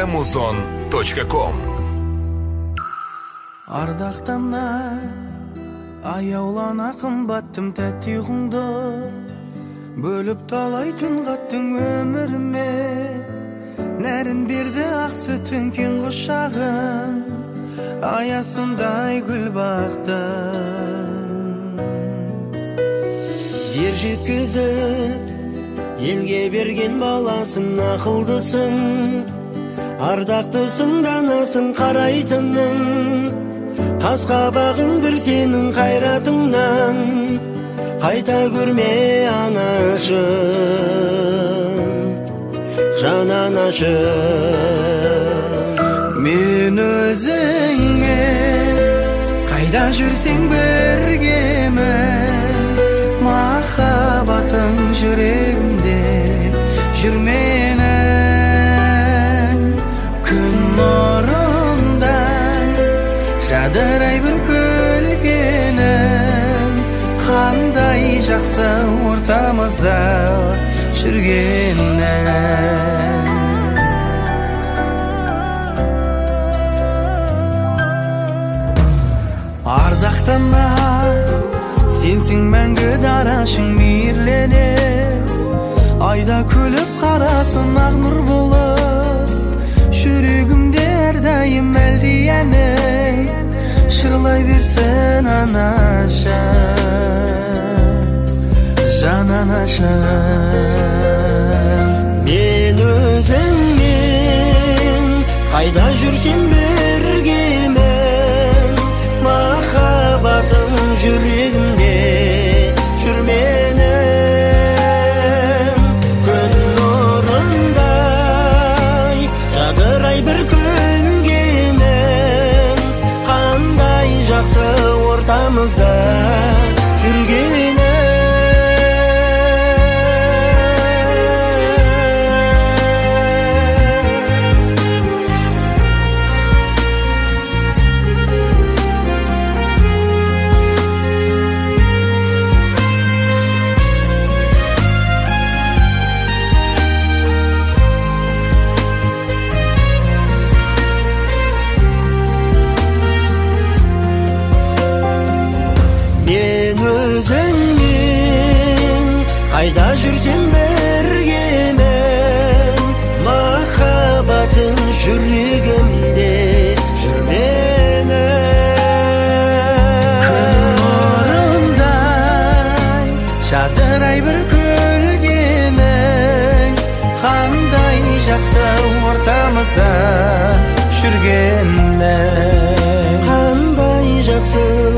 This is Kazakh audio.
muzon.com. Ардақтана аяулана қымбаттым тәтті ұйқыңды, бөліп талай түн қаттың өміріме. Нәрін берді ақ сүтін кен құшағын, аясындай гүл бақтың. Ер жеткізіп елге берген баласын, ақылдысың, ардақтысың, данасың, қарайтының. Қас-қабағың бір сенің қайратыңнан, қайта көрме анашым, жан анашым. Мен өзіңмен қайда жүрсең біргемін, махаббатың жүрегімде жүрменің. Күн нұрындай жадырай бір көлгенің, қандай жақсы ортамызда жүргенің. Ардақтана сенсің мәңгі дарашың мейірлене, айда күліп қарасын ақ нұр болып, жүрегімде әрдайым әлдияне шырлай берсін анашым, жан анашым. Мен өзіңмен қайда жүрсем біргемін, махаббатың жүрегімде жүрменің. Күн нұрындай жадырай бір көлгенің, қандай жақсы ортамызда жүргенің. Қайда жүрсем біргемін, махаббатың жүрегімде жүрменің. Күн нұрындай жадырай бір көлгенің, қандай жақсы ортамызда жүргенің. Қандай жақсы